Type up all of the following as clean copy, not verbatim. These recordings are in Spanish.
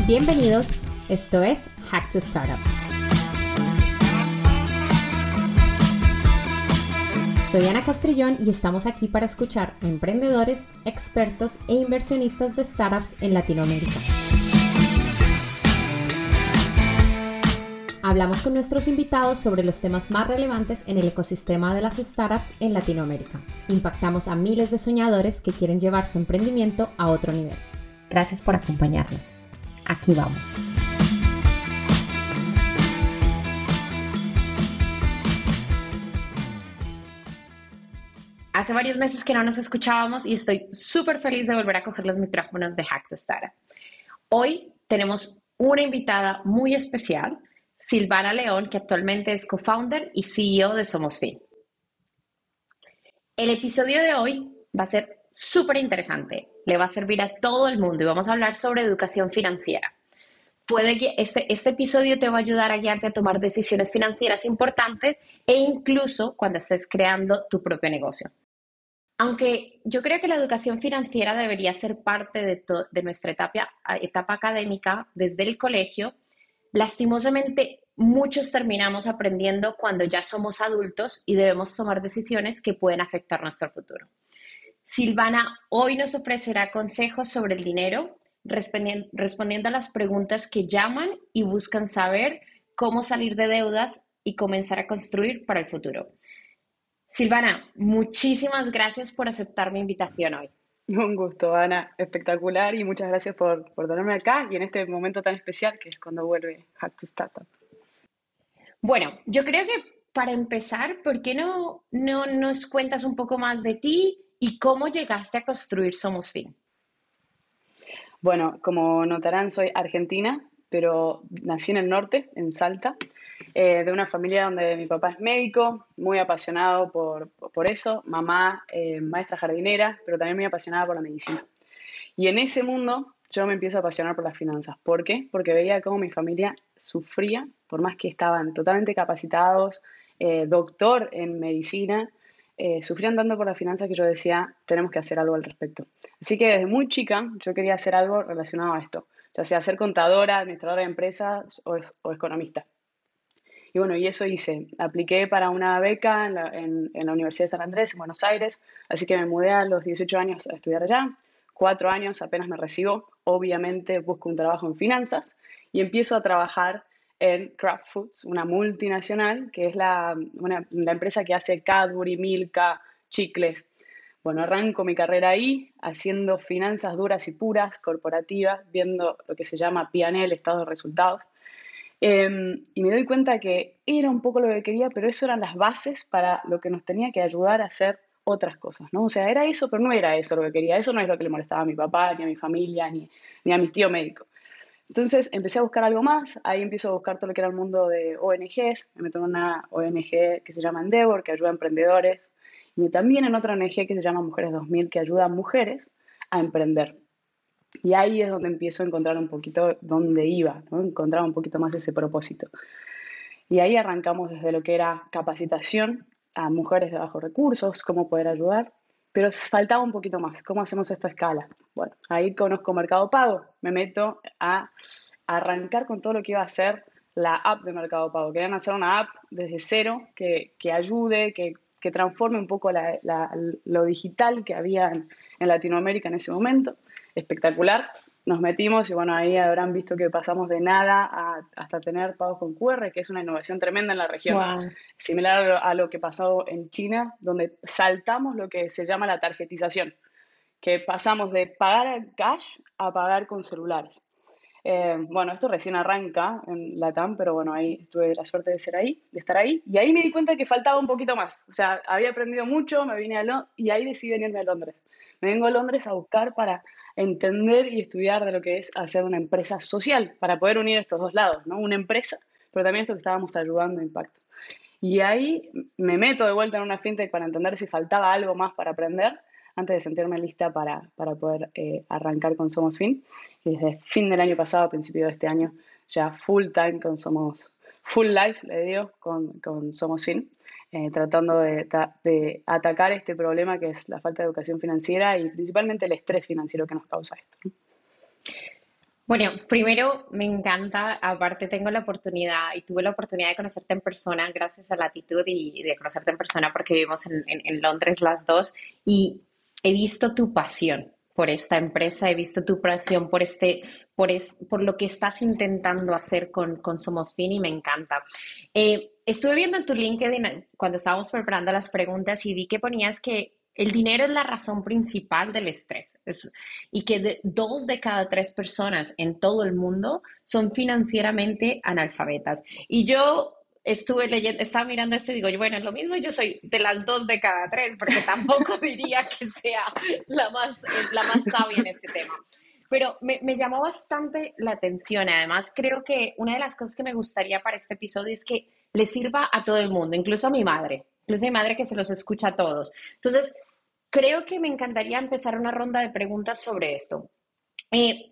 Bienvenidos, esto es Hack to Startup. Soy Ana Castrillón y estamos aquí para escuchar a emprendedores, expertos e inversionistas de startups en Latinoamérica. Hablamos con nuestros invitados sobre los temas más relevantes en el ecosistema de las startups en Latinoamérica. Impactamos a miles de soñadores que quieren llevar su emprendimiento a otro nivel. Gracias por acompañarnos. Aquí vamos. Hace varios meses que no nos escuchábamos y estoy súper feliz de volver a coger los micrófonos de Hack to Startup. Hoy tenemos una invitada muy especial, Silvana León, que actualmente es co-founder y CEO de SomosFin. El episodio de hoy va a ser súper interesante, le va a servir a todo el mundo y vamos a hablar sobre educación financiera. Puede que este episodio te va a ayudar a guiarte a tomar decisiones financieras importantes e incluso cuando estés creando tu propio negocio. Aunque yo creo que la educación financiera debería ser parte de nuestra etapa académica desde el colegio, lastimosamente muchos terminamos aprendiendo cuando ya somos adultos y debemos tomar decisiones que pueden afectar nuestro futuro. Silvana hoy nos ofrecerá consejos sobre el dinero, respondiendo a las preguntas que llaman y buscan saber cómo salir de deudas y comenzar a construir para el futuro. Silvana, muchísimas gracias por aceptar mi invitación hoy. Un gusto, Ana, espectacular y muchas gracias por tenerme acá y en este momento tan especial que es cuando vuelve Hack to Startup. Bueno, yo creo que para empezar, ¿por qué no nos cuentas un poco más de ti y cómo llegaste a construir SomosFin? Bueno, como notarán, soy argentina, pero nací en el norte, en Salta, de una familia donde mi papá es médico, muy apasionado por eso, mamá maestra jardinera, pero también muy apasionada por la medicina. Y en ese mundo yo me empiezo a apasionar por las finanzas. ¿Por qué? Porque veía cómo mi familia sufría, por más que estaban totalmente capacitados, doctor en medicina, sufrían tanto por las finanzas que yo decía, tenemos que hacer algo al respecto. Así que desde muy chica yo quería hacer algo relacionado a esto, ya sea ser contadora, administradora de empresas o economista. Y bueno, y eso hice. Apliqué para una beca en la Universidad de San Andrés, en Buenos Aires, así que me mudé a los 18 años a estudiar allá. 4 años apenas me recibo, obviamente busco un trabajo en finanzas y empiezo a trabajar en Kraft Foods, una multinacional, que es la empresa que hace Cadbury, Milka, chicles. Bueno, arranco mi carrera ahí, haciendo finanzas duras y puras, corporativas, viendo lo que se llama P&L, estado de resultados. Y me doy cuenta que era un poco lo que quería, pero eso eran las bases para lo que nos tenía que ayudar a hacer otras cosas, ¿no? O sea, era eso, pero no era eso lo que quería. Eso no es lo que le molestaba a mi papá, ni a mi familia, ni a mis tíos médicos. Entonces empecé a buscar algo más, ahí empiezo a buscar todo lo que era el mundo de ONGs, me meto en una ONG que se llama Endeavor, que ayuda a emprendedores, y también en otra ONG que se llama Mujeres 2000, que ayuda a mujeres a emprender. Y ahí es donde empiezo a encontrar un poquito dónde iba, ¿no? Encontrar un poquito más ese propósito. Y ahí arrancamos desde lo que era capacitación a mujeres de bajos recursos, cómo poder ayudar, pero faltaba un poquito más, cómo hacemos esto a escala. Bueno, ahí conozco Mercado Pago, me meto a arrancar con todo lo que iba a ser la app de Mercado Pago. Querían hacer una app desde cero que ayude, que transforme un poco lo digital que había en Latinoamérica en ese momento. Espectacular. Nos metimos y bueno, ahí habrán visto que pasamos de nada hasta tener pagos con QR, que es una innovación tremenda en la región. Wow. Similar a lo que pasó en China, donde saltamos lo que se llama la tarjetización, que pasamos de pagar en cash a pagar con celulares. Bueno, esto recién arranca en LATAM, pero bueno, ahí tuve la suerte de estar ahí, y ahí me di cuenta que faltaba un poquito más. O sea, había aprendido mucho, me vine y ahí decidí venirme a Londres. Me vengo a Londres a buscar para entender y estudiar de lo que es hacer una empresa social, para poder unir estos dos lados, ¿no? Una empresa, pero también esto que estábamos ayudando a impacto. Y ahí me meto de vuelta en una fintech para entender si faltaba algo más para aprender, antes de sentirme lista para poder arrancar con SomosFin. Y desde fin del año pasado, a principio de este año, ya full time full life, le digo, con SomosFin, tratando de atacar este problema que es la falta de educación financiera y principalmente el estrés financiero que nos causa esto. Bueno, primero me encanta, aparte tengo la oportunidad y tuve la oportunidad de conocerte en persona gracias a Latitud y de conocerte en persona porque vivimos en Londres las dos y he visto tu pasión por esta empresa, he visto tu pasión por por lo que estás intentando hacer con Somos Fin y me encanta. Estuve viendo en tu LinkedIn cuando estábamos preparando las preguntas y vi que ponías que el dinero es la razón principal del estrés y que 2 de cada 3 personas en todo el mundo son financieramente analfabetas. Y yo estuve leyendo, estaba mirando esto y digo, bueno, es lo mismo, yo soy de las 2 de cada 3, porque tampoco diría que sea la más sabia en este tema. Pero me llamó bastante la atención. Además, creo que una de las cosas que me gustaría para este episodio es que le sirva a todo el mundo, incluso a mi madre que se los escucha a todos. Entonces, creo que me encantaría empezar una ronda de preguntas sobre esto. Eh,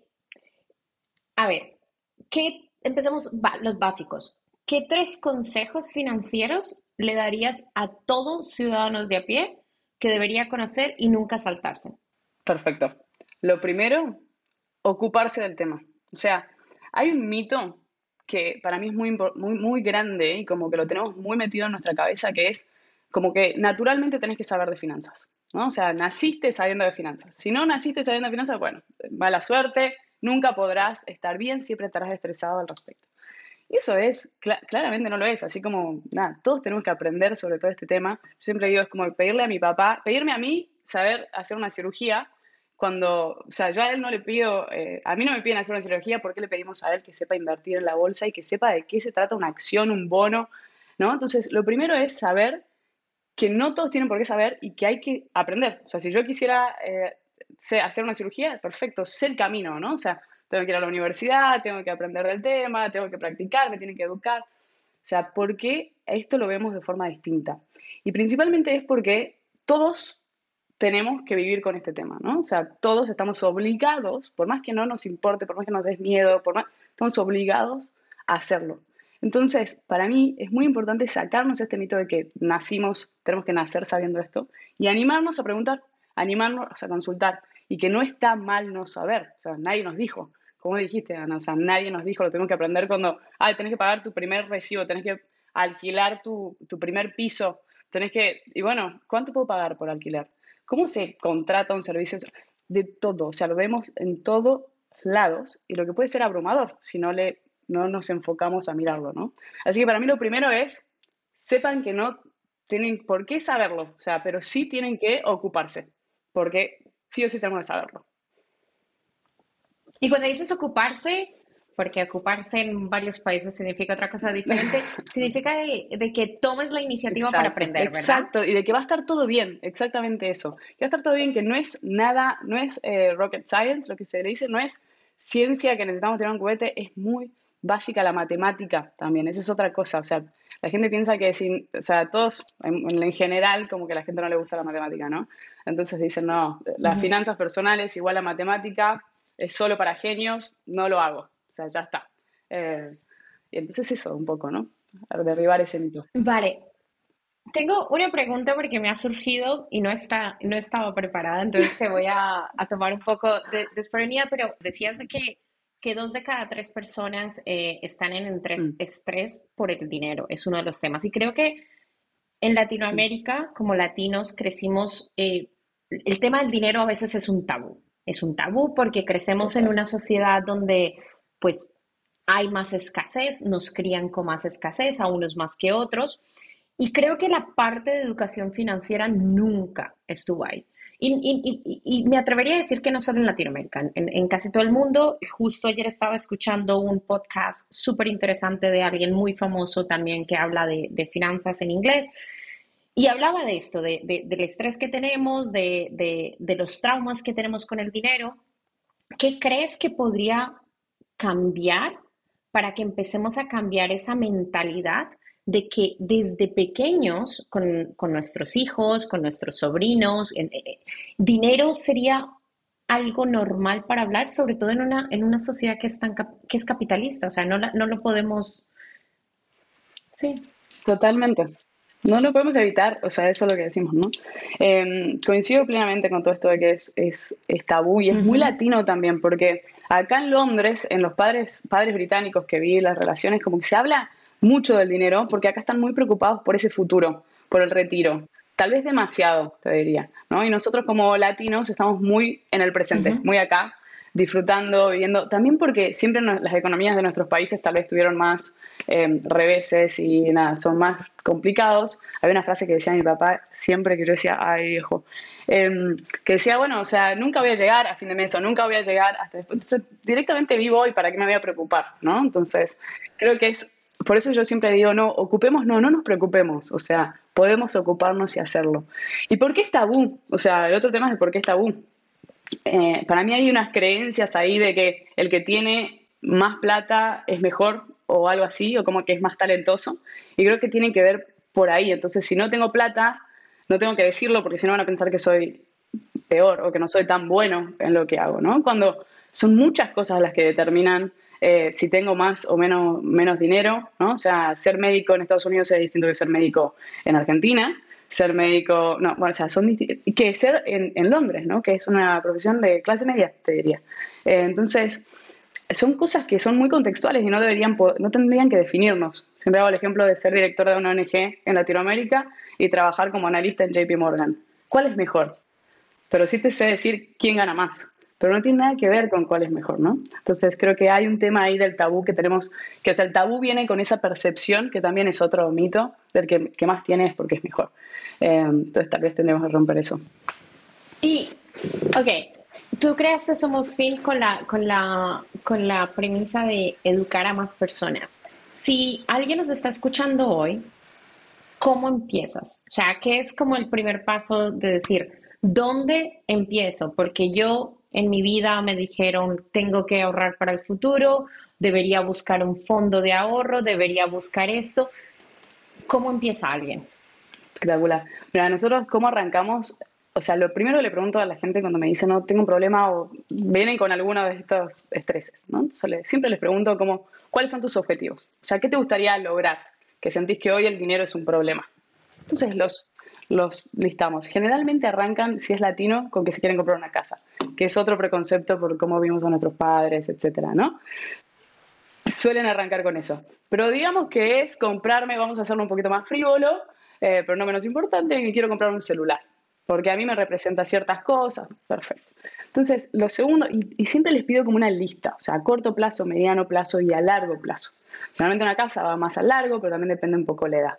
a ver, empezamos los básicos. ¿Qué 3 consejos financieros le darías a todos ciudadanos de a pie que debería conocer y nunca saltarse? Perfecto. Lo primero, ocuparse del tema. O sea, hay un mito que para mí es muy grande y como que lo tenemos muy metido en nuestra cabeza, que es como que naturalmente tenés que saber de finanzas, ¿no? O sea, naciste sabiendo de finanzas. Si no naciste sabiendo de finanzas, bueno, mala suerte, nunca podrás estar bien, siempre estarás estresado al respecto. Y eso claramente no lo es, así como, nada, todos tenemos que aprender sobre todo este tema. Yo siempre digo, es como pedirle a mi papá, pedirme a mí saber hacer una cirugía, cuando, o sea, yo a él no le pido, a mí no me piden hacer una cirugía, ¿por qué le pedimos a él que sepa invertir en la bolsa y que sepa de qué se trata una acción, un bono, ¿no? Entonces, lo primero es saber que no todos tienen por qué saber y que hay que aprender. O sea, si yo quisiera hacer una cirugía, perfecto, sé el camino, ¿no? O sea, tengo que ir a la universidad, tengo que aprender del tema, tengo que practicar, me tienen que educar. O sea, ¿por qué esto lo vemos de forma distinta? Y principalmente es porque todos tenemos que vivir con este tema, ¿no? O sea, todos estamos obligados, por más que no nos importe, por más que nos des miedo, estamos obligados a hacerlo. Entonces, para mí es muy importante sacarnos este mito de que nacimos, tenemos que nacer sabiendo esto y animarnos a preguntar, animarnos a consultar y que no está mal no saber. O sea, nadie nos dijo, como dijiste, Ana, o sea, nadie nos dijo, lo tenemos que aprender cuando, tenés que pagar tu primer recibo, tenés que alquilar tu primer piso, tenés que, y bueno, ¿cuánto puedo pagar por alquilar? ¿Cómo se contrata un servicio? De todo, o sea, lo vemos en todos lados y lo que puede ser abrumador si no nos enfocamos a mirarlo, ¿no? Así que para mí lo primero es, sepan que no tienen por qué saberlo, o sea, pero sí tienen que ocuparse, porque sí o sí tenemos que saberlo. Y cuando dices ocuparse, porque ocuparse en varios países significa otra cosa diferente, significa de que tomes la iniciativa para Exacto, aprender, ¿verdad? exacto, y de que va a estar todo bien, exactamente eso. Que va a estar todo bien, que no es nada, no es rocket science, lo que se le dice, no es ciencia que necesitamos tener un cohete, es muy básica la matemática también, esa es otra cosa, o sea, la gente piensa que sin, o sea, todos en general como que a la gente no le gusta la matemática, ¿no? Entonces dicen, no, las Ujú. finanzas personales igual a matemática, es solo para genios, no lo hago, o sea, ya está. Y entonces eso, un poco, ¿no? Derribar ese mito. Vale, tengo una pregunta porque me ha surgido y no estaba preparada, entonces te voy a tomar un poco desprevenida, pero decías que 2 de cada 3 personas están en Mm, estrés por el dinero, es uno de los temas. Y creo que en mm. Latinoamérica, como latinos, crecimos, el tema del dinero a veces es un tabú. Es un tabú porque crecemos en Total. una sociedad donde pues hay más escasez, nos crían con más escasez, a unos más que otros. Y creo que la parte de educación financiera nunca estuvo ahí. Y me atrevería a decir que no solo en Latinoamérica, en casi todo el mundo. Justo ayer estaba escuchando un podcast súper interesante de alguien muy famoso también que habla de finanzas en inglés y hablaba de esto, del estrés que tenemos, de los traumas que tenemos con el dinero. ¿Qué crees que podría cambiar para que empecemos a cambiar esa mentalidad de que desde pequeños, con nuestros hijos, con nuestros sobrinos, dinero sería algo normal para hablar, sobre todo en una sociedad que es capitalista? O sea, no lo podemos... Sí. Totalmente. No lo podemos evitar, o sea, eso es lo que decimos, ¿no? Coincido plenamente con todo esto de que es tabú y es muy Ujú, latino también, porque acá en Londres, en los padres británicos que vi las relaciones, como que se habla mucho del dinero, porque acá están muy preocupados por ese futuro, por el retiro. Tal vez demasiado, te diría, ¿no? Y nosotros como latinos estamos muy en el presente, ujú. muy acá, disfrutando, viviendo, también porque siempre las economías de nuestros países tal vez tuvieron más reveses y nada, son más complicados. Había una frase que decía mi papá siempre que yo decía, ay viejo, eh, que decía, bueno, o sea, nunca voy a llegar a fin de mes o nunca voy a llegar hasta después. Entonces, directamente vivo hoy, ¿para qué me voy a preocupar? ¿No? Entonces, creo que por eso yo siempre digo, no, ocupemos, no nos preocupemos, o sea, podemos ocuparnos y hacerlo. ¿Y por qué es tabú? O sea, el otro tema es el por qué es tabú. Para mí hay unas creencias ahí de que el que tiene más plata es mejor o algo así, o como que es más talentoso. Y creo que tiene que ver por ahí. Entonces, si no tengo plata, no tengo que decirlo porque si no van a pensar que soy peor o que no soy tan bueno en lo que hago, ¿no? Cuando son muchas cosas las que determinan si tengo más o menos dinero, ¿no? O sea, ser médico en Estados Unidos es distinto que ser médico en Argentina, ser médico, no, bueno, o sea, son que ser en Londres, ¿no? Que es una profesión de clase media, te diría. Entonces, son cosas que son muy contextuales y no tendrían que definirnos. Siempre hago el ejemplo de ser director de una ONG en Latinoamérica y trabajar como analista en JP Morgan. ¿Cuál es mejor? Pero sí te sé decir quién gana más, pero no tiene nada que ver con cuál es mejor, ¿no? Entonces creo que hay un tema ahí del tabú que tenemos, que o sea, el tabú viene con esa percepción, que también es otro mito, del que más tiene es porque es mejor. Entonces tal vez tendremos que romper eso. Y, ok, tú creaste Somos Fin con la premisa de educar a más personas. Si alguien nos está escuchando hoy, ¿cómo empiezas? O sea, ¿qué es como el primer paso de decir, ¿dónde empiezo? Porque yo en mi vida me dijeron, tengo que ahorrar para el futuro, debería buscar un fondo de ahorro, debería buscar esto. ¿Cómo empieza alguien? Espectacular. Mira, nosotros cómo arrancamos, o sea, lo primero que le pregunto a la gente cuando me dice no tengo un problema o vienen con alguno de estos estreses, ¿no? Entonces siempre les pregunto como, ¿cuáles son tus objetivos? O sea, ¿qué te gustaría lograr? Que sentís que hoy el dinero es un problema. Entonces los listamos. Generalmente arrancan, si es latino, con que se quieren comprar una casa, que es otro preconcepto por cómo vimos a nuestros padres, etcétera, ¿no? Suelen arrancar con eso. Pero digamos que es comprarme, vamos a hacerlo un poquito más frívolo, pero no menos importante, que quiero comprar un celular, porque a mí me representa ciertas cosas. Perfecto. Entonces, lo segundo, y siempre les pido como una lista, o sea, a corto plazo, mediano plazo y a largo plazo. Generalmente una casa va más a largo, pero también depende un poco la edad.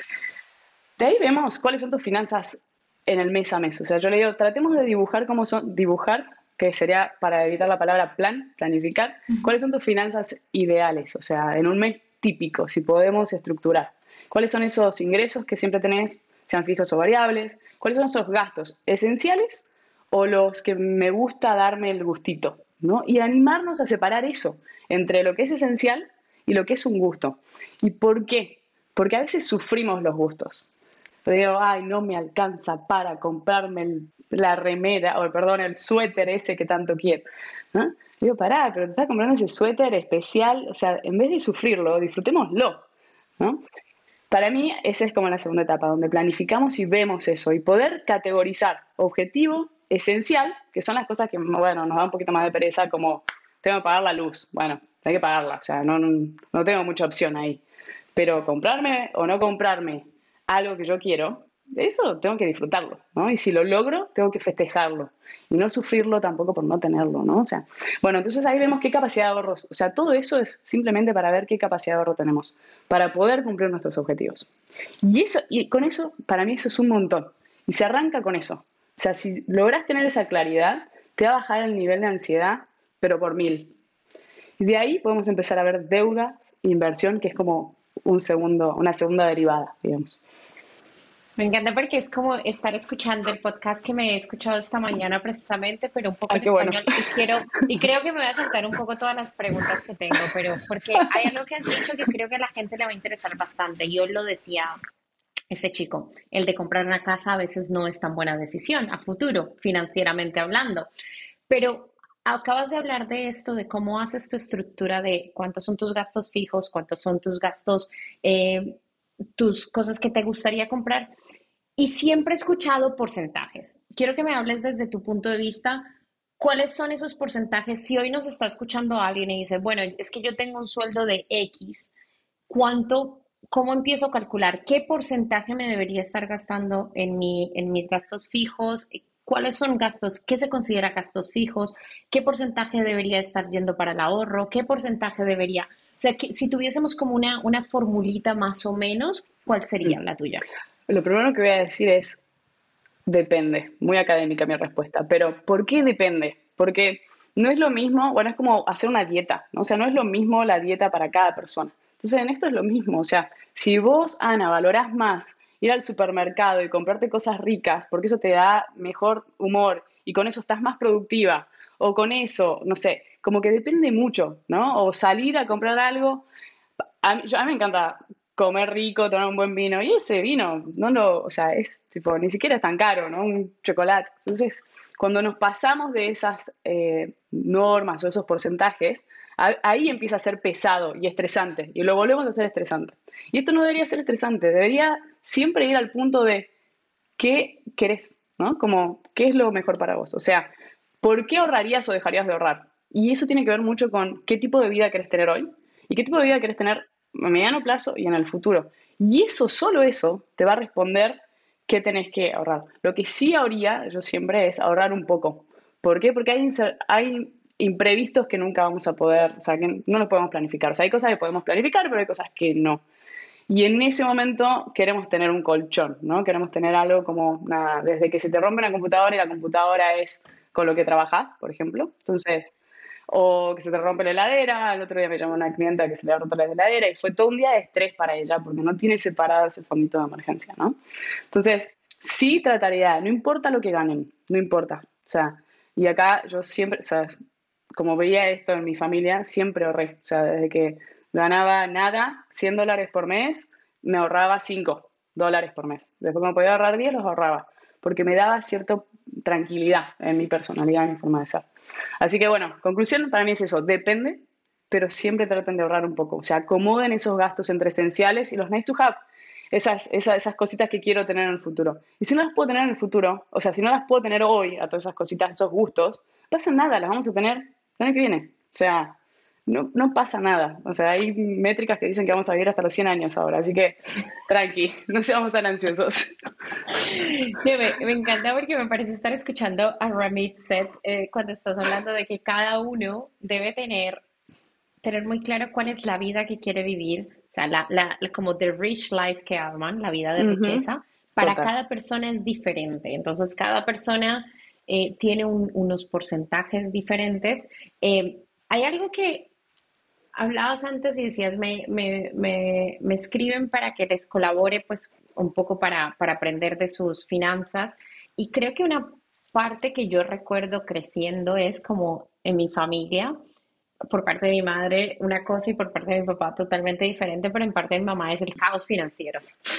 De ahí vemos cuáles son tus finanzas en el mes a mes. O sea, yo le digo, tratemos de dibujar cómo son, dibujar, que sería para evitar la palabra plan, planificar, cuáles son tus finanzas ideales, o sea, en un mes típico, si podemos estructurar. ¿Cuáles son esos ingresos que siempre tenés, sean fijos o variables? ¿Cuáles son esos gastos esenciales o los que me gusta darme el gustito? ¿No? Y animarnos a separar eso entre lo que es esencial y lo que es un gusto. ¿Y por qué? Porque a veces sufrimos los gustos. Digo, ay, no me alcanza para comprarme la remera, o perdón, el suéter ese que tanto quiero. ¿No? Digo, pará, pero te estás comprando ese suéter especial, o sea, en vez de sufrirlo, disfrutémoslo, ¿no? Para mí, esa es como la segunda etapa, donde planificamos y vemos eso, y poder categorizar objetivo, esencial, que son las cosas que, bueno, nos da un poquito más de pereza, como tengo que pagar la luz, bueno, tengo que pagarla, o sea, no tengo mucha opción ahí. Pero comprarme o no comprarme algo que yo quiero, eso tengo que disfrutarlo, ¿no? Y si lo logro, tengo que festejarlo y no sufrirlo tampoco por no tenerlo, ¿no? O sea, bueno, entonces ahí vemos qué capacidad de ahorros, o sea, todo eso es simplemente para ver qué capacidad de ahorro tenemos, para poder cumplir nuestros objetivos. Y con eso, para mí eso es un montón. Y se arranca con eso. O sea, si logras tener esa claridad, te va a bajar el nivel de ansiedad, pero por 1000. Y de ahí podemos empezar a ver deudas, inversión, que es como una segunda derivada, digamos. Me encanta porque es como estar escuchando el podcast que me he escuchado esta mañana precisamente, pero un poco Ah, en qué bueno. español y creo que me voy a saltar un poco todas las preguntas que tengo, pero porque hay algo que has dicho que creo que a la gente le va a interesar bastante. Yo lo decía este chico, el de comprar una casa a veces no es tan buena decisión a futuro, financieramente hablando, pero acabas de hablar de esto, de cómo haces tu estructura de cuántos son tus gastos fijos, cuántos son tus gastos tus cosas que te gustaría comprar. Y siempre he escuchado porcentajes. Quiero que me hables desde tu punto de vista, ¿cuáles son esos porcentajes? Si hoy nos está escuchando alguien y dice, bueno, es que yo tengo un sueldo de X, ¿cuánto, cómo empiezo a calcular? ¿Qué porcentaje me debería estar gastando en mis gastos fijos? ¿Cuáles son gastos? ¿Qué se considera gastos fijos? ¿Qué porcentaje debería estar yendo para el ahorro? ¿Qué porcentaje debería? O sea, que si tuviésemos como una formulita más o menos, ¿cuál sería Mm. la tuya? Lo primero que voy a decir es, depende, muy académica mi respuesta, pero ¿por qué depende? Porque no es lo mismo, bueno, es como hacer una dieta, ¿no? O sea, no es lo mismo la dieta para cada persona. Entonces, en esto es lo mismo, o sea, si vos, Ana, valorás más ir al supermercado y comprarte cosas ricas, porque eso te da mejor humor y con eso estás más productiva, o con eso, no sé, como que depende mucho, ¿no? O salir a comprar algo a mí me encanta comer rico, tomar un buen vino, y ese vino, no lo, o sea, es tipo, ni siquiera es tan caro, ¿no? Un chocolate. Entonces, cuando nos pasamos de esas normas o esos porcentajes, ahí empieza a ser pesado y estresante, y lo volvemos a ser estresante. Y esto no debería ser estresante, debería siempre ir al punto de qué querés, ¿no? Como, ¿qué es lo mejor para vos? O sea, ¿por qué ahorrarías o dejarías de ahorrar? Y eso tiene que ver mucho con qué tipo de vida querés tener hoy y qué tipo de vida querés tener a mediano plazo y en el futuro. Y eso, solo eso, te va a responder qué tenés que ahorrar. Lo que sí habría, yo siempre, es ahorrar un poco. ¿Por qué? Porque hay imprevistos que nunca vamos a poder, o sea, que no los podemos planificar. O sea, hay cosas que podemos planificar, pero hay cosas que no. Y en ese momento queremos tener un colchón, ¿no? Queremos tener algo como, nada, desde que se te rompe una computadora y la computadora es con lo que trabajas, por ejemplo. Entonces, o que se te rompe la heladera. El otro día me llamó una clienta que se le ha roto la heladera y fue todo un día de estrés para ella porque no tiene separado ese fondito de emergencia, ¿no? Entonces, sí trataría, no importa lo que ganen, no importa. O sea, y acá yo siempre, o sea, como veía esto en mi familia, siempre ahorré. O sea, desde que ganaba nada, $100 por mes, me ahorraba $5 por mes. Después, cuando podía ahorrar 10, los ahorraba, porque me daba cierta tranquilidad en mi personalidad, en mi forma de ser. Así que bueno, conclusión para mí es eso, depende, pero siempre traten de ahorrar un poco. O sea, acomoden esos gastos entre esenciales y los nice to have, esas cositas que quiero tener en el futuro. Y si no las puedo tener en el futuro, o sea, si no las puedo tener hoy, a todas esas cositas, esos gustos, no pasa nada, las vamos a tener el año que viene. O sea, no pasa nada. O sea, hay métricas que dicen que vamos a vivir hasta los 100 años ahora. Así que, tranqui, no seamos tan ansiosos. No, me encanta porque me parece estar escuchando a Ramit Set cuando estás hablando de que cada uno debe tener muy claro cuál es la vida que quiere vivir, o sea, como the rich life que aman, la vida de Ujú. riqueza, para Total. cada persona es diferente. Entonces, cada persona tiene unos porcentajes diferentes. Hay algo que hablabas antes y decías, me escriben para que les colabore, pues, un poco para aprender de sus finanzas. Y creo que una parte que yo recuerdo creciendo es como en mi familia, por parte de mi madre una cosa y por parte de mi papá totalmente diferente, pero en parte de mi mamá es el caos financiero.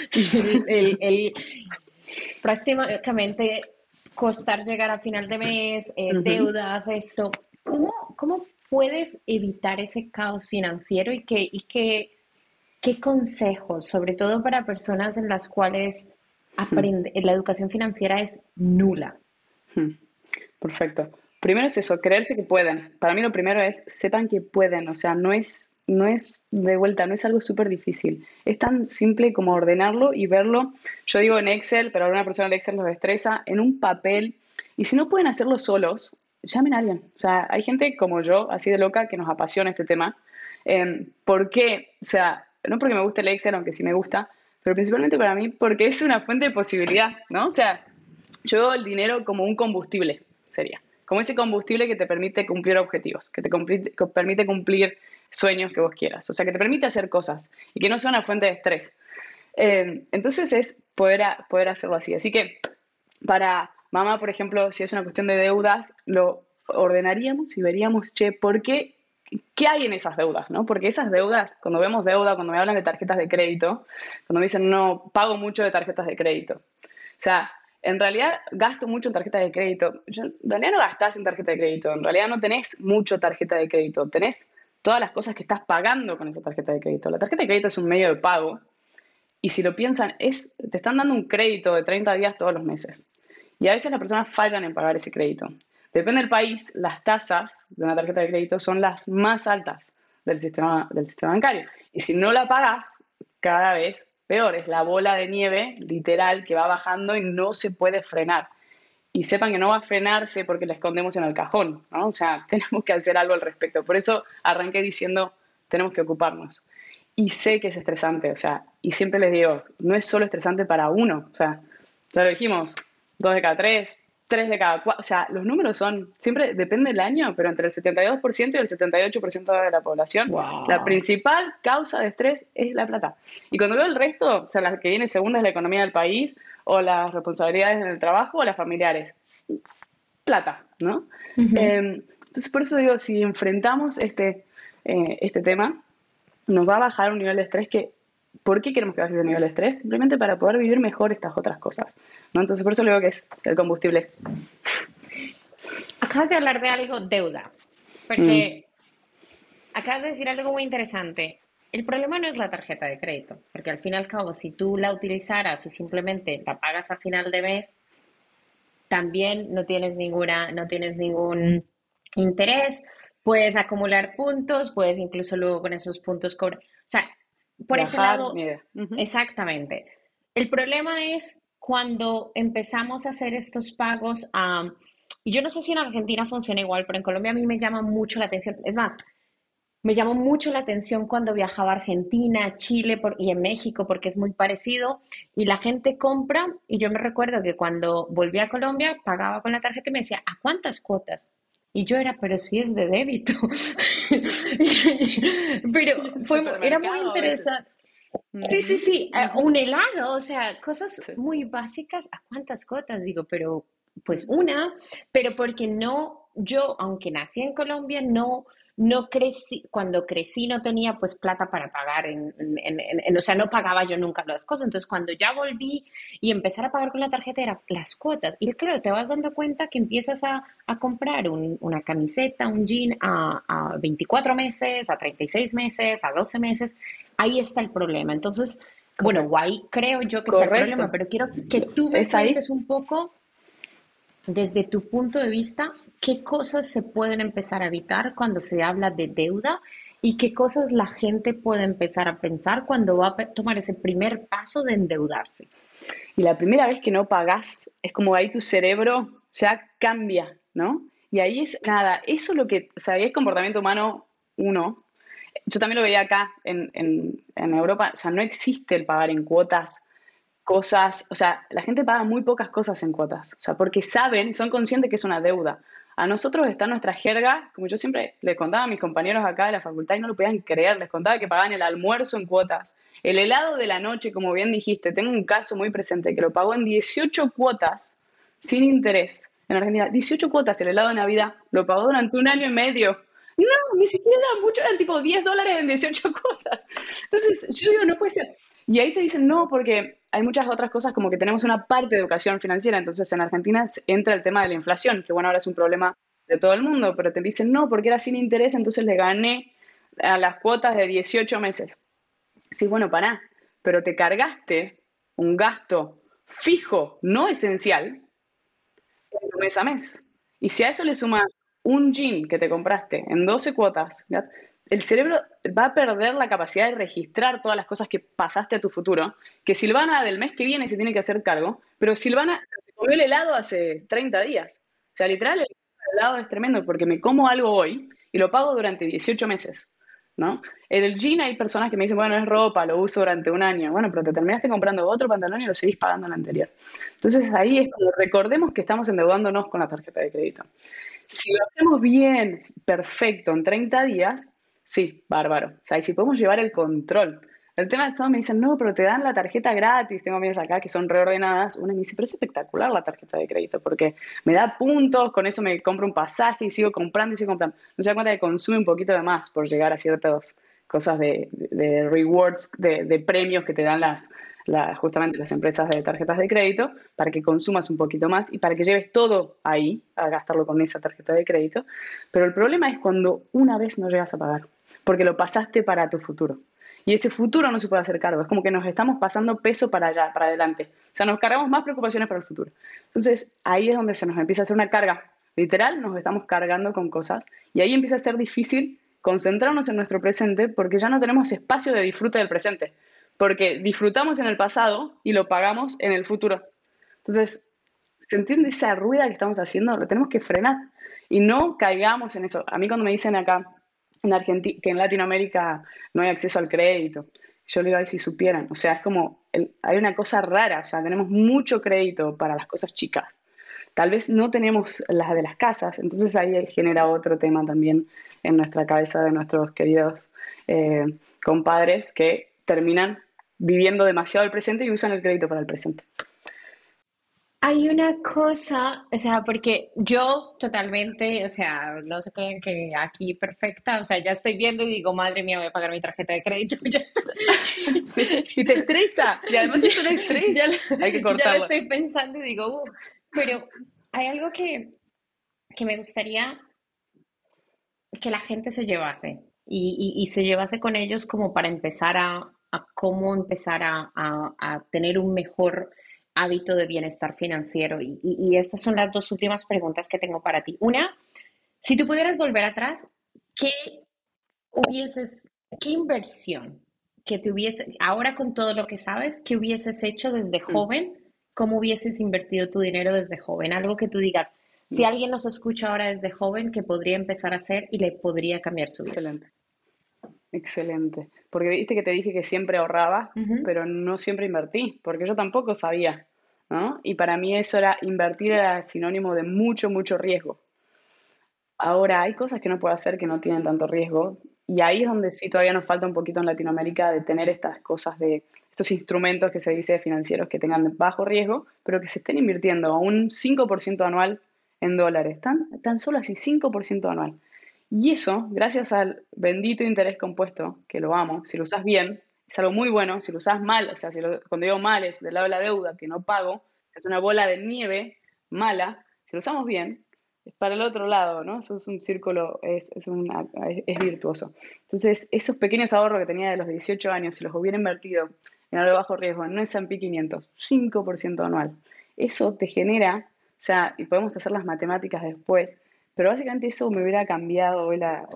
El prácticamente costar llegar a final de mes, Ujú. deudas, esto. ¿Cómo puedes evitar ese caos financiero qué consejos, sobre todo para personas en las cuales la educación financiera es nula? Ujú. Perfecto. Primero es eso, creerse que pueden. Para mí lo primero es, sepan que pueden. O sea, no es de vuelta, no es algo súper difícil. Es tan simple como ordenarlo y verlo. Yo digo en Excel, pero a alguna persona el Excel los estresa, en un papel. Y si no pueden hacerlo solos, llamen a alguien. O sea, hay gente como yo, así de loca, que nos apasiona este tema. ¿Por qué? O sea, no porque me guste el Excel, aunque sí me gusta, pero principalmente para mí porque es una fuente de posibilidad, ¿no? O sea, yo veo el dinero como un combustible, sería. Como ese combustible que te permite cumplir objetivos, que permite cumplir sueños que vos quieras. O sea, que te permite hacer cosas y que no sea una fuente de estrés. Entonces es poder hacerlo así. Así que para mamá, por ejemplo, si es una cuestión de deudas, lo ordenaríamos y veríamos, che, ¿qué hay en esas deudas? ¿No? Porque esas deudas, cuando vemos deuda, cuando me hablan de tarjetas de crédito, cuando me dicen, no, pago mucho de tarjetas de crédito. O sea, en realidad gasto mucho en tarjeta de crédito. En realidad no gastás en tarjeta de crédito, en realidad no tenés mucho tarjeta de crédito, tenés todas las cosas que estás pagando con esa tarjeta de crédito. La tarjeta de crédito es un medio de pago Y si lo piensan, te están dando un crédito de 30 días todos los meses. Y a veces las personas fallan en pagar ese crédito. Depende del país, las tasas de una tarjeta de crédito son las más altas del sistema bancario. Y si no la pagas, cada vez peor. Es la bola de nieve, literal, que va bajando y no se puede frenar. Y sepan que no va a frenarse porque la escondemos en el cajón, ¿no? O sea, tenemos que hacer algo al respecto. Por eso arranqué diciendo, tenemos que ocuparnos. Y sé que es estresante, o sea, y siempre les digo, no es solo estresante para uno, o sea, ya lo dijimos, 2 de cada 3, 3 de cada 4, o sea, los números son, siempre depende del año, pero entre el 72% y el 78% de la población, la Wow. principal causa de estrés es la plata. Y cuando veo el resto, o sea, la que viene segunda es la economía del país, o las responsabilidades en el trabajo, o las familiares. Plata, ¿no? Entonces, por eso digo, si enfrentamos este tema, nos va a bajar un nivel de estrés que, ¿por qué queremos que baje ese nivel de estrés? Simplemente para poder vivir mejor estas otras cosas, ¿no? Entonces, por eso le digo que es el combustible. Acabas de hablar de algo, deuda, Mm, porque acabas de decir algo muy interesante. El problema no es la tarjeta de crédito, porque al fin y al cabo, si tú la utilizaras y simplemente la pagas a final de mes, también no tienes ningún interés, puedes acumular puntos, puedes incluso luego con esos puntos cobrar. O sea, por ese viajar, lado, ni idea. Ujú. exactamente. El problema es cuando empezamos a hacer estos pagos y yo no sé si en Argentina funciona igual, pero en Colombia a mí me llama mucho la atención. Es más, me llamó mucho la atención cuando viajaba a Argentina, Chile y en México, porque es muy parecido. Y la gente compra, y yo me recuerdo que cuando volví a Colombia, pagaba con la tarjeta y me decía, ¿a cuántas cuotas? Y yo era, pero si es de débito. Pero Y en era muy supermercado a veces. interesante. Sí, sí, Ujú, sí, ujú. un helado, o sea, cosas Sí. muy básicas. ¿A cuántas cuotas? Digo, pero pues Mm. una, pero porque no, yo, aunque nací en Colombia, no crecí, cuando crecí no tenía pues plata para pagar o sea, no pagaba yo nunca las cosas. Entonces, cuando ya volví y empezar a pagar con la tarjeta, eran las cuotas. Y claro, te vas dando cuenta que empiezas a comprar una camiseta, un jean a 24 meses, a 36 meses, a 12 meses. Ahí está el problema. Entonces, bueno, Correcto. ahí creo yo que está el problema, Correcto. pero quiero que tú me Es ahí. cuentes un poco desde tu punto de vista, ¿qué cosas se pueden empezar a evitar cuando se habla de deuda y qué cosas la gente puede empezar a pensar cuando va a tomar ese primer paso de endeudarse? Y la primera vez que no pagás, es como ahí tu cerebro ya cambia, ¿no? Y ahí es nada, eso es lo que, o sea, ahí es comportamiento humano uno. Yo también lo veía acá en Europa, o sea, no existe el pagar en cuotas cosas, o sea, la gente paga muy pocas cosas en cuotas, o sea, porque saben y son conscientes que es una deuda. A nosotros está nuestra jerga, como yo siempre les contaba a mis compañeros acá de la facultad y no lo podían creer, les contaba que pagaban el almuerzo en cuotas, el helado de la noche, como bien dijiste, tengo un caso muy presente que lo pagó en 18 cuotas sin interés en Argentina, 18 cuotas el helado de Navidad, lo pagó durante un año y medio. No, ni siquiera era mucho, eran tipo $10 en 18 cuotas. Entonces, yo digo, no puede ser. Y ahí te dicen no, porque hay muchas otras cosas como que tenemos una parte de educación financiera. Entonces en Argentina entra el tema de la inflación, que bueno, ahora es un problema de todo el mundo, pero te dicen no, porque era sin interés, entonces le gané a las cuotas de 18 meses. Sí, bueno, pará, pero te cargaste un gasto fijo, no esencial, en tu mes a mes. Y si a eso le sumas un jean que te compraste en 12 cuotas, ¿ya? El cerebro va a perder la capacidad de registrar todas las cosas que pasaste a tu futuro, que Silvana del mes que viene se tiene que hacer cargo, pero Silvana se comió el helado hace 30 días. O sea, literal, el helado es tremendo porque me como algo hoy y lo pago durante 18 meses, ¿no? En el jean hay personas que me dicen, bueno, es ropa, lo uso durante un año. Bueno, pero te terminaste comprando otro pantalón y lo seguís pagando el anterior. Entonces ahí es como recordemos que estamos endeudándonos con la tarjeta de crédito. Si lo hacemos bien, perfecto, en 30 días, sí, bárbaro. O sea, y si podemos llevar el control. El tema de todos me dicen, no, pero te dan la tarjeta gratis. Tengo amigas acá que son reordenadas. Una me dice, pero es espectacular la tarjeta de crédito porque me da puntos, con eso me compro un pasaje y sigo comprando y sigo comprando. No se da cuenta que consume un poquito de más por llegar a ciertas cosas de rewards, de premios que te dan justamente las empresas de tarjetas de crédito para que consumas un poquito más y para que lleves todo ahí a gastarlo con esa tarjeta de crédito. Pero el problema es cuando una vez no llegas a pagar, porque lo pasaste para tu futuro. Y ese futuro no se puede hacer cargo. Es como que nos estamos pasando peso para allá, para adelante. O sea, nos cargamos más preocupaciones para el futuro. Entonces, ahí es donde se nos empieza a hacer una carga. Literal, nos estamos cargando con cosas. Y ahí empieza a ser difícil concentrarnos en nuestro presente porque ya no tenemos espacio de disfrute del presente. Porque disfrutamos en el pasado y lo pagamos en el futuro. Entonces, ¿se entiende esa rueda que estamos haciendo? Lo tenemos que frenar y no caigamos en eso. A mí cuando me dicen acá en Argentina que en Latinoamérica no hay acceso al crédito, yo le digo, ay, si supieran. O sea, es como, hay una cosa rara, o sea, tenemos mucho crédito para las cosas chicas. Tal vez no tenemos las de las casas, entonces ahí genera otro tema también en nuestra cabeza de nuestros queridos eh, compadres que terminan viviendo demasiado el presente y usan el crédito para el presente. Hay una cosa, o sea, porque yo totalmente, o sea, no se crean que aquí perfecta, o sea, ya estoy viendo y digo, madre mía, voy a pagar mi tarjeta de crédito, ya estoy, Sí, y te estresa, y además es un ya, estrés, hay que ya lo cortarlo. estoy pensando y digo, pero hay algo que me gustaría que la gente se llevase y se llevase con ellos como para empezar a cómo empezar a tener un mejor hábito de bienestar financiero. Y estas son las dos últimas preguntas que tengo para ti. Una, si tú pudieras volver atrás, ¿qué hubieses, qué inversión que te hubiese, ahora con todo lo que sabes, qué hubieses hecho desde Mm, joven? ¿Cómo hubieses invertido tu dinero desde joven? Algo que tú digas, si mm, alguien nos escucha ahora desde joven, que podría empezar a hacer y le podría cambiar su vida. excelente, excelente. Porque viste que te dije que siempre ahorraba, Ujú. pero no siempre invertí, porque yo tampoco sabía, ¿no? Y para mí eso era, invertir era sinónimo de mucho, mucho riesgo. Ahora, hay cosas que no puedo hacer que no tienen tanto riesgo, y ahí es donde sí todavía nos falta un poquito en Latinoamérica de tener estas cosas de estos instrumentos que se dice financieros que tengan bajo riesgo, pero que se estén invirtiendo a un 5% anual en dólares, tan solo así 5% anual. Y eso, gracias al bendito interés compuesto, que lo amo, si lo usas bien, es algo muy bueno, si lo usas mal, o sea, cuando digo mal es del lado de la deuda que no pago, es una bola de nieve mala, si lo usamos bien, es para el otro lado, ¿no? Eso es un círculo, es virtuoso. Entonces, esos pequeños ahorros que tenía de los 18 años, si los hubiera invertido en algo de bajo riesgo, en un S&P 500, 5% anual, eso te genera, o sea, y podemos hacer las matemáticas después, pero básicamente eso me hubiera cambiado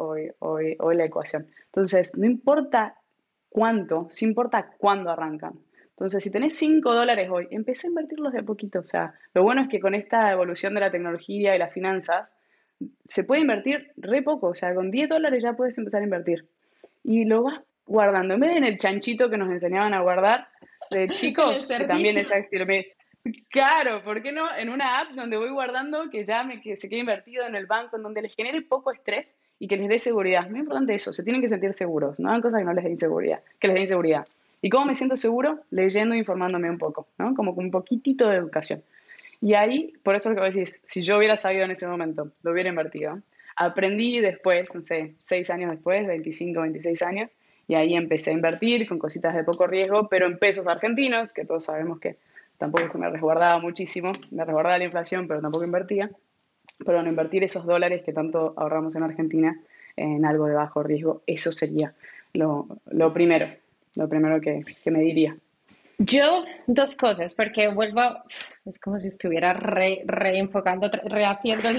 hoy la ecuación. Entonces, no importa cuánto, sí importa cuándo arrancan. Entonces, si tenés $5 hoy, empecé a invertirlos de a poquito. O sea, lo bueno es que con esta evolución de la tecnología y las finanzas, se puede invertir re poco. O sea, con $10 ya puedes empezar a invertir. Y lo vas guardando. En vez de en el chanchito que nos enseñaban a guardar de En el chicos, que también cerdito. es sirve. Claro, ¿por qué no? En una app donde voy guardando que se quede invertido en el banco, en donde les genere poco estrés y que les dé seguridad. Muy importante eso, se tienen que sentir seguros, no hagan cosas que no les den inseguridad, que les den inseguridad. ¿Y cómo me siento seguro? Leyendo e informándome un poco, ¿no? Como con un poquitito de educación. Y ahí, por eso es lo que vos decís, si yo hubiera sabido en ese momento, lo hubiera invertido. Aprendí después, no sé, 6 años después, 25, 26 años, y ahí empecé a invertir con cositas de poco riesgo, pero en pesos argentinos, que todos sabemos que tampoco es que me resguardaba muchísimo, me resguardaba la inflación, pero tampoco invertía. Pero bueno, invertir esos dólares que tanto ahorramos en Argentina en algo de bajo riesgo, eso sería lo primero, lo primero que me diría. Yo, dos cosas, porque vuelvo, es como si estuviera reenfocando, rehaciendo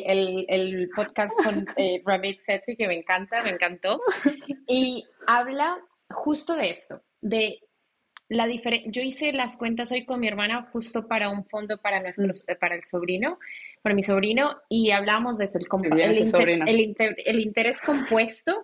el podcast con Ramit Sethi, que me encanta, me encantó. Y habla justo de esto, de la diferencia. Yo hice las cuentas hoy con mi hermana justo para un fondo para Mm, para el sobrino, para mi sobrino, y hablamos de eso, qué bien ese sobrino. el interés compuesto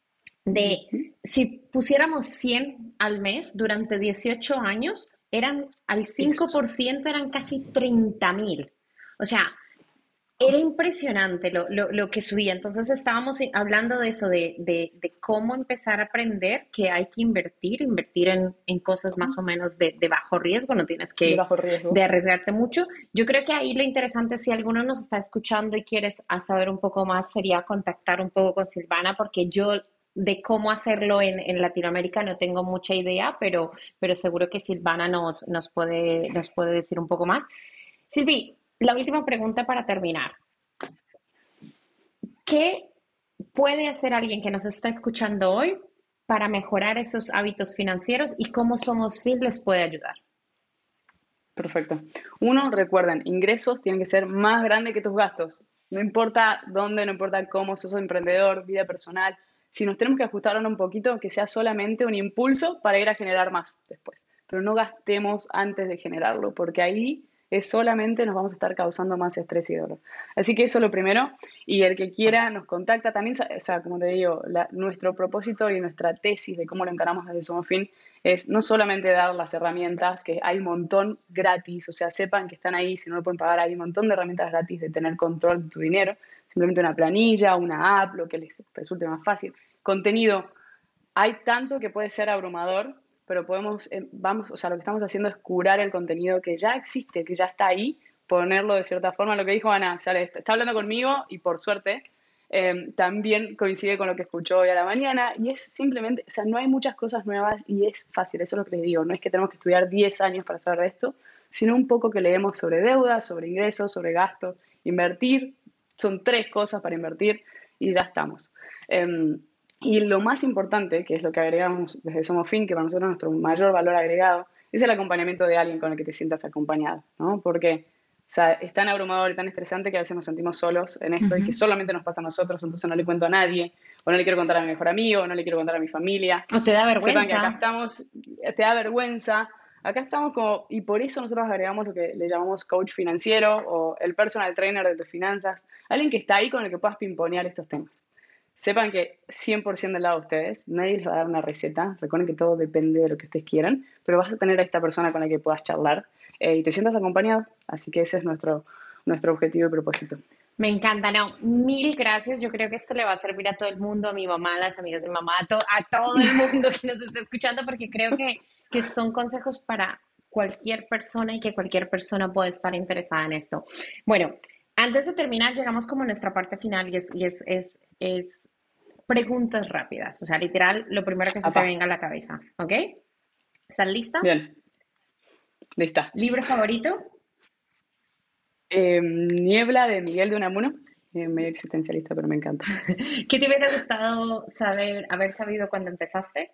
de Ujú. si pusiéramos 100 al mes durante 18 años, eran al cinco Eso. por ciento eran casi 30.000. O sea, era impresionante lo que subía. Entonces estábamos hablando de eso, de cómo empezar a aprender que hay que invertir en cosas más o menos de bajo riesgo, no tienes De que bajo de riesgo. arriesgarte mucho. Yo creo que ahí lo interesante, si alguno nos está escuchando y quieres saber un poco más, sería contactar un poco con Silvana, porque yo de cómo hacerlo en Latinoamérica no tengo mucha idea, pero seguro que Silvana nos puede decir un poco más. Silvi, la última pregunta para terminar. ¿Qué puede hacer alguien que nos está escuchando hoy para mejorar esos hábitos financieros y cómo Somos Fin les puede ayudar. Perfecto. Uno, recuerden, ingresos tienen que ser más grandes que tus gastos. No importa dónde, no importa cómo, sos emprendedor, vida personal. Si nos tenemos que ajustar ahora un poquito, que sea solamente un impulso para ir a generar más después. Pero no gastemos antes de generarlo, porque ahí es solamente nos vamos a estar causando más estrés y dolor. Así que eso es lo primero. Y el que quiera nos contacta también, o sea, como te digo, nuestro propósito y nuestra tesis de cómo lo encaramos desde Somos Fin es no solamente dar las herramientas, que hay un montón gratis, o sea, sepan que están ahí, si no lo pueden pagar, hay un montón de herramientas gratis de tener control de tu dinero, simplemente una planilla, una app, lo que les resulte más fácil. Contenido, hay tanto que puede ser abrumador, pero podemos, o sea, lo que estamos haciendo es curar el contenido que ya existe, que ya está ahí, ponerlo de cierta forma. Lo que dijo Ana, ya está hablando conmigo y por suerte también coincide con lo que escuchó hoy a la mañana y es simplemente, o sea, no hay muchas cosas nuevas y es fácil, eso es lo que les digo, no es que tenemos que estudiar 10 años para saber de esto, sino un poco que leemos sobre deuda, sobre ingresos, sobre gastos, invertir, son 3 cosas para invertir y ya estamos. Y lo más importante, que es lo que agregamos desde Somos Fin, que para nosotros es nuestro mayor valor agregado, es el acompañamiento de alguien con el que te sientas acompañado, ¿no? Porque o sea, es tan abrumador y tan estresante que a veces nos sentimos solos en esto y que solamente nos pasa a nosotros, entonces no le cuento a nadie, o no le quiero contar a mi mejor amigo, o no le quiero contar a mi familia. O te da vergüenza. Sepan que acá estamos, te da vergüenza. Acá estamos como, y por eso nosotros agregamos lo que le llamamos coach financiero o el personal trainer de tus finanzas, alguien que está ahí con el que puedas pimponear estos temas. Sepan que 100% del lado de ustedes, nadie les va a dar una receta, recuerden que todo depende de lo que ustedes quieran, pero vas a tener a esta persona con la que puedas charlar y te sientas acompañado, así que ese es nuestro objetivo y propósito. Me encanta, no, mil gracias, yo creo que esto le va a servir a todo el mundo, a mi mamá, a las amigas de mi mamá, a todo el mundo que nos esté escuchando, porque creo que son consejos para cualquier persona y que cualquier persona puede estar interesada en esto. Bueno, antes de terminar, llegamos como a nuestra parte final y es preguntas rápidas. O sea, literal, lo primero que se te venga a la cabeza. ¿Ok? ¿Estás lista? Bien. Lista. ¿Libro favorito? Niebla de Miguel de Unamuno. Medio existencialista, pero me encanta. ¿Qué te hubiera gustado haber sabido cuando empezaste?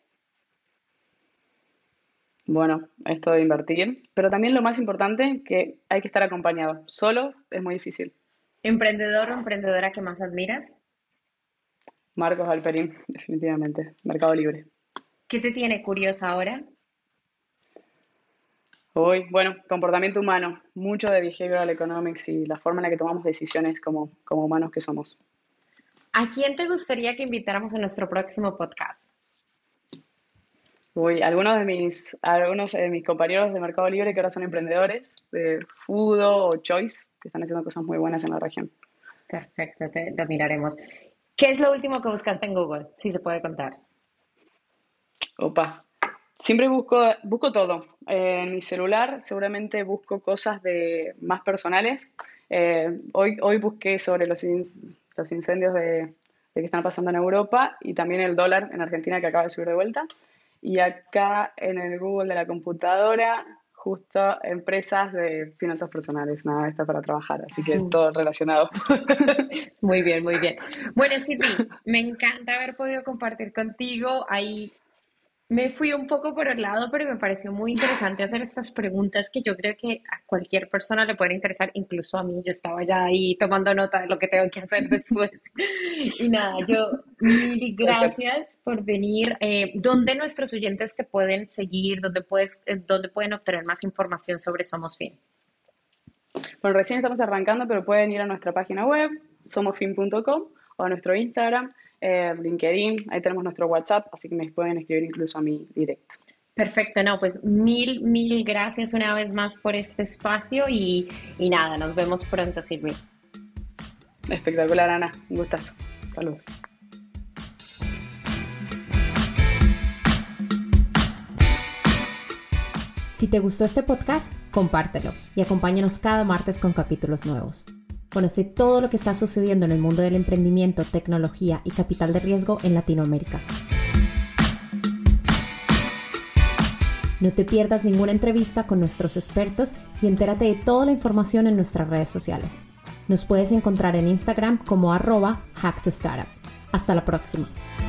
Bueno, esto de invertir, pero también lo más importante, que hay que estar acompañado. Solo es muy difícil. ¿Emprendedor o emprendedora que más admiras? Marcos Alperín, definitivamente. Mercado Libre. ¿Qué te tiene curiosa ahora? Hoy, bueno, comportamiento humano. Mucho de behavioral economics y la forma en la que tomamos decisiones como humanos que somos. ¿A quién te gustaría que invitáramos a nuestro próximo podcast? Algunos de mis compañeros de Mercado Libre que ahora son emprendedores de Fudo o Choice, que están haciendo cosas muy buenas en la región. Perfecto, lo miraremos. ¿Qué es lo último que buscaste en Google? Si se puede contar. Opa, siempre busco todo. En mi celular seguramente busco cosas más personales. Hoy busqué sobre los incendios de que están pasando en Europa y también el dólar en Argentina que acaba de subir de vuelta. Y acá en el Google de la computadora, justo empresas de finanzas personales. Nada, está para trabajar, así que todo relacionado. Muy bien, muy bien. Bueno, Silvi, me encanta haber podido compartir contigo. Ahí me fui un poco por el lado, pero me pareció muy interesante hacer estas preguntas que yo creo que a cualquier persona le pueden interesar, incluso a mí. Yo estaba ya ahí tomando nota de lo que tengo que hacer después. Y nada, mil gracias por venir. ¿Dónde nuestros oyentes te pueden seguir? ¿Dónde pueden obtener más información sobre Somos Fin? Bueno, recién estamos arrancando, pero pueden ir a nuestra página web, somosfin.com, o a nuestro Instagram, LinkedIn, ahí tenemos nuestro WhatsApp, así que me pueden escribir incluso a mí directo. Perfecto, no, pues mil gracias una vez más por este espacio y nada, nos vemos pronto, Silvi. Espectacular, Ana, un gustazo. Saludos. Si te gustó este podcast, compártelo y acompáñanos cada martes con capítulos nuevos. Conoce todo lo que está sucediendo en el mundo del emprendimiento, tecnología y capital de riesgo en Latinoamérica. No te pierdas ninguna entrevista con nuestros expertos y entérate de toda la información en nuestras redes sociales. Nos puedes encontrar en Instagram como @hacktostartup. Hasta la próxima.